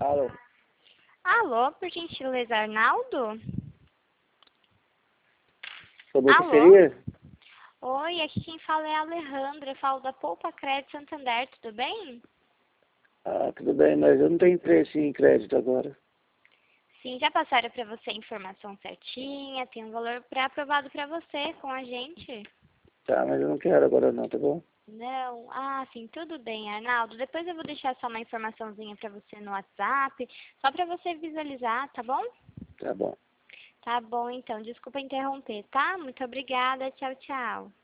Alô? Alô, por gentileza, Arnaldo? Sobre o que Alô? seria? Oi, aqui quem fala é a Alejandra, eu falo da Poupa Crédito Santander, tudo bem? Ah, tudo bem, mas eu não tenho interesse em crédito agora. Sim, já passaram para você a informação certinha, tem um valor pré-aprovado para você com a gente? Tá, mas eu não quero agora não, tá bom? Não? Ah, sim, tudo bem, Arnaldo. Depois eu vou deixar só uma informaçãozinha para você no WhatsApp, só para você visualizar, tá bom? Tá bom. Tá bom, então. Desculpa interromper, tá? Muito obrigada. Tchau, tchau.